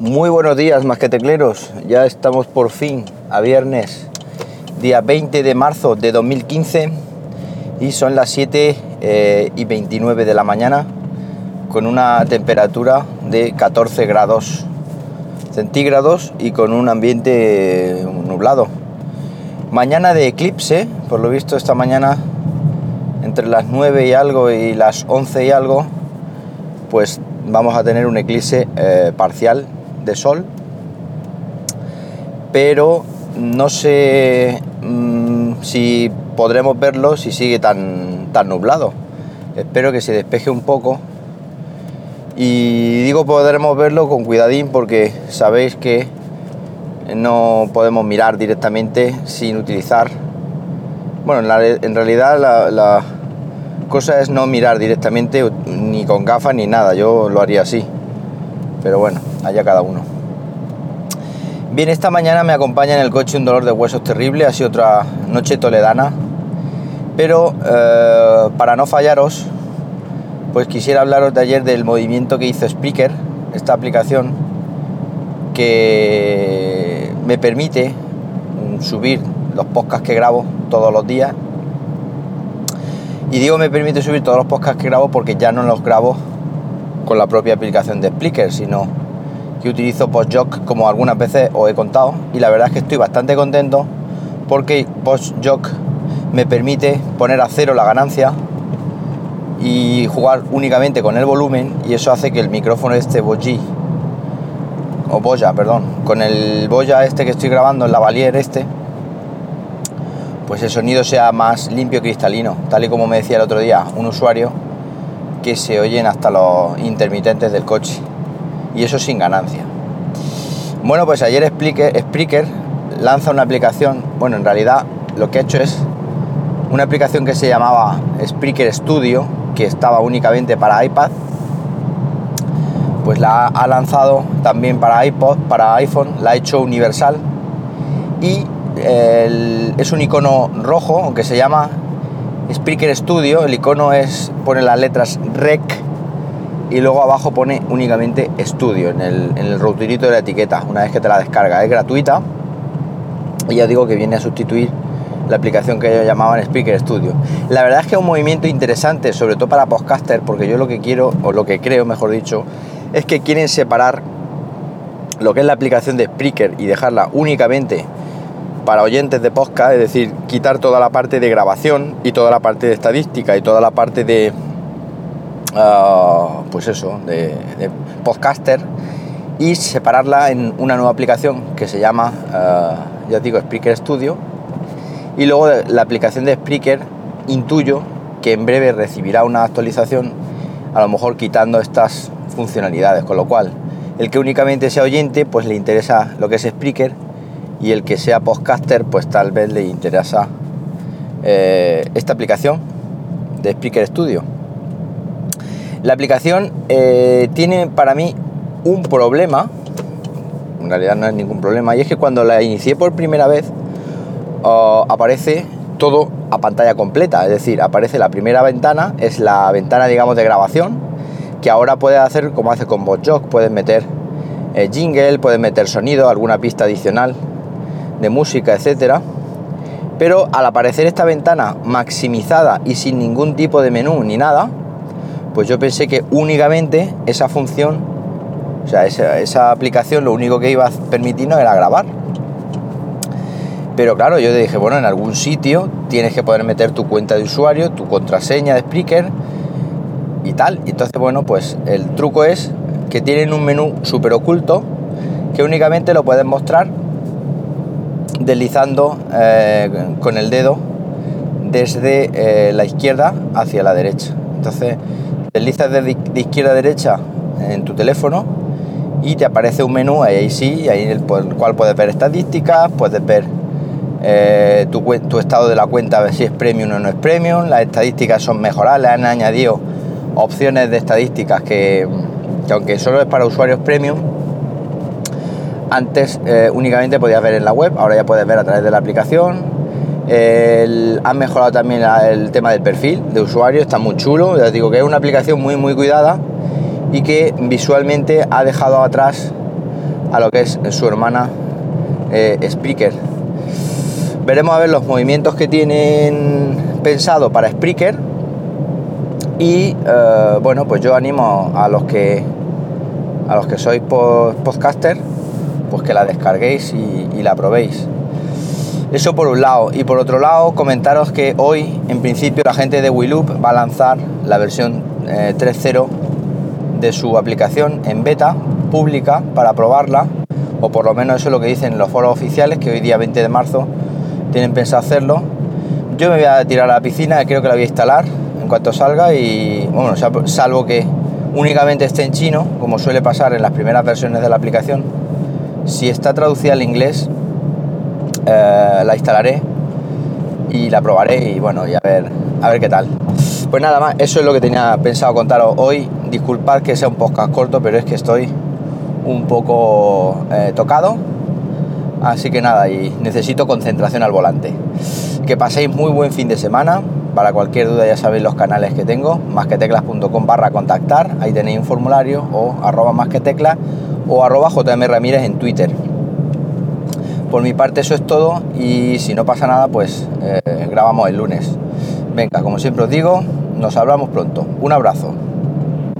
Muy buenos días, masquetecleros. Ya estamos por fin a viernes, día 20 de marzo de 2015 y son las 7:29 de la mañana con una temperatura de 14 grados centígrados y con un ambiente nublado. Mañana de eclipse, por lo visto esta mañana entre las 9 y algo y las 11 y algo, pues vamos a tener un eclipse parcial de sol, pero no sé si podremos verlo si sigue tan nublado. Espero que se despeje un poco, y digo podremos verlo con cuidadín porque sabéis que no podemos mirar directamente sin utilizar, bueno, en realidad la cosa es no mirar directamente ni con gafas ni nada. Yo lo haría así, pero bueno, allá cada uno. Bien, esta mañana me acompaña en el coche un dolor de huesos terrible. Ha sido otra noche toledana, pero para no fallaros, pues quisiera hablaros de ayer del movimiento que hizo Spreaker, esta aplicación que me permite subir los podcasts que grabo todos los días. Y digo me permite subir todos los podcasts que grabo porque ya no los grabo con la propia aplicación de Spreaker, sino que utilizo PostJock, como algunas veces os he contado, y la verdad es que estoy bastante contento porque PostJock me permite poner a cero la ganancia y jugar únicamente con el volumen, y eso hace que el micrófono con el Boya este que estoy grabando, el lavalier este, pues el sonido sea más limpio y cristalino, tal y como me decía el otro día un usuario, que se oyen hasta los intermitentes del coche, y eso sin ganancia. Bueno, pues ayer Spreaker lanza una aplicación. Bueno, en realidad lo que ha hecho es una aplicación que se llamaba Spreaker Studio, que estaba únicamente para iPad, pues la ha lanzado también para iPod, para iPhone, la ha hecho universal, y es un icono rojo, aunque se llama Spreaker Studio. El icono pone las letras REC y luego abajo pone únicamente Studio en el routerito de la etiqueta una vez que te la descargas. Es gratuita y ya digo que viene a sustituir la aplicación que ellos llamaban Spreaker Studio. La verdad es que es un movimiento interesante, sobre todo para podcaster, porque yo lo que quiero, o lo que creo mejor dicho, es que quieren separar lo que es la aplicación de Spreaker y dejarla únicamente para oyentes de podcast, es decir, quitar toda la parte de grabación y toda la parte de estadística y toda la parte de de podcaster, y separarla en una nueva aplicación que se llama ya digo Spreaker Studio. Y luego la aplicación de Spreaker, intuyo que en breve recibirá una actualización, a lo mejor quitando estas funcionalidades, con lo cual el que únicamente sea oyente pues le interesa lo que es Spreaker, y el que sea podcaster pues tal vez le interesa esta aplicación de Spreaker Studio. La aplicación tiene para mí un problema, en realidad no es ningún problema, y es que cuando la inicié por primera vez aparece todo a pantalla completa, es decir, aparece la primera ventana, es la ventana digamos de grabación, que ahora puedes hacer como hace con PostJock, puedes meter jingle, puedes meter sonido, alguna pista adicional de música, etcétera. Pero al aparecer esta ventana maximizada y sin ningún tipo de menú ni nada, pues yo pensé que únicamente esa función, o sea, esa aplicación lo único que iba a permitirnos era grabar. Pero claro, yo dije, bueno, en algún sitio tienes que poder meter tu cuenta de usuario, tu contraseña de Spreaker y tal. Entonces, bueno, pues el truco es que tienen un menú súper oculto que únicamente lo puedes mostrar deslizando con el dedo desde la izquierda hacia la derecha. Entonces deslizas de izquierda a derecha en tu teléfono y te aparece un menú, ahí sí, ahí en el cual puedes ver estadísticas, puedes ver tu estado de la cuenta, a ver si es premium o no es premium. Las estadísticas son mejoradas, le han añadido opciones de estadísticas que aunque solo es para usuarios premium, antes únicamente podías ver en la web, ahora ya puedes ver a través de la aplicación. Han mejorado también el tema del perfil de usuario, está muy chulo. Ya os digo que es una aplicación muy muy cuidada y que visualmente ha dejado atrás a lo que es su hermana Spreaker. Veremos a ver los movimientos que tienen pensado para Spreaker y bueno, pues yo animo a los que sois podcaster, pues que la descarguéis y la probéis. Eso por un lado. Y por otro lado, comentaros que hoy, en principio, la gente de Weloop va a lanzar la versión 3.0 de su aplicación en beta pública para probarla, o por lo menos eso es lo que dicen los foros oficiales, que hoy día 20 de marzo tienen pensado hacerlo. Yo me voy a tirar a la piscina, creo que la voy a instalar en cuanto salga y, bueno, salvo que únicamente esté en chino, como suele pasar en las primeras versiones de la aplicación. Si está traducida al inglés, la instalaré y la probaré y bueno, y a ver qué tal. Pues nada más, eso es lo que tenía pensado contaros hoy. Disculpad que sea un podcast corto, pero es que estoy un poco tocado, así que nada, y necesito concentración al volante. Que paséis muy buen fin de semana. Para cualquier duda ya sabéis los canales que tengo, masqueteclas.com/contactar, ahí tenéis un formulario, o @masqueteclas o @jmramírez en Twitter. Por mi parte eso es todo, y si no pasa nada, pues grabamos el lunes. Venga, como siempre os digo, nos hablamos pronto. Un abrazo.